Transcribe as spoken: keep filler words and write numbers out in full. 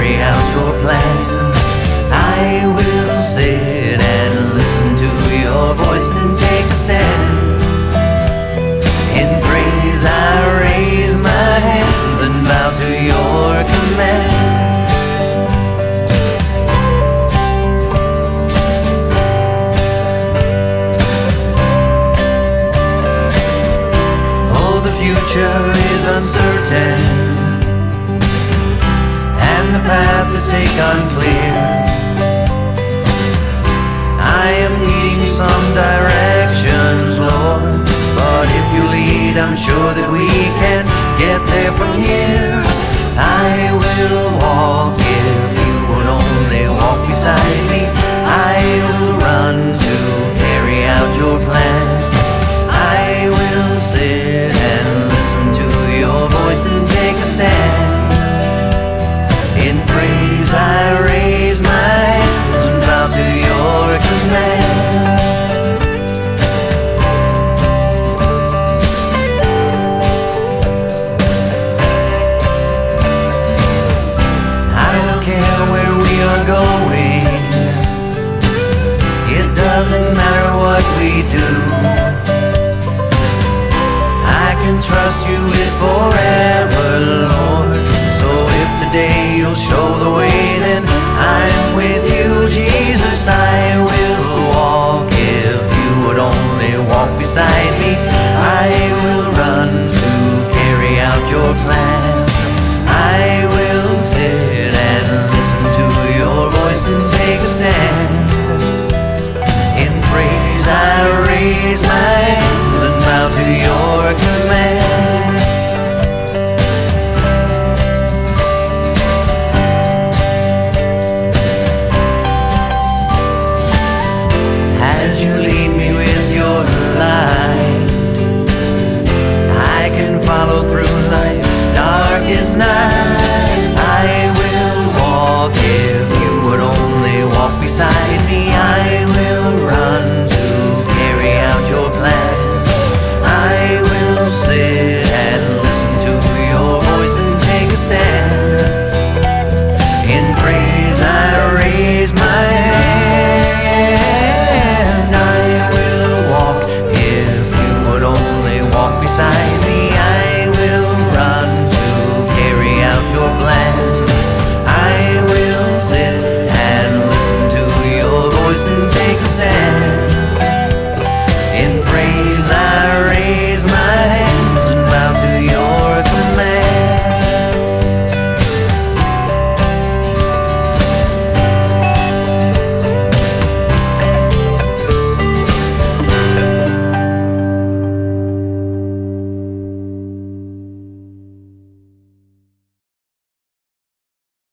carry out your plan. I will sit and listen to your voice and take a stand. In praise I raise my hands and bow to your command. Oh, the future is uncertain, and the path to take unclear. I am needing some directions, Lord, but if you lead, I'm sure that we can get there from here. I will walk if you would only walk beside me. I will run to carry out your plan. I will sit and listen to your voice and take a stand. In praise I raise my hands and bow to your command. I don't care where we are going, it doesn't matter what we do. I can trust you with forever.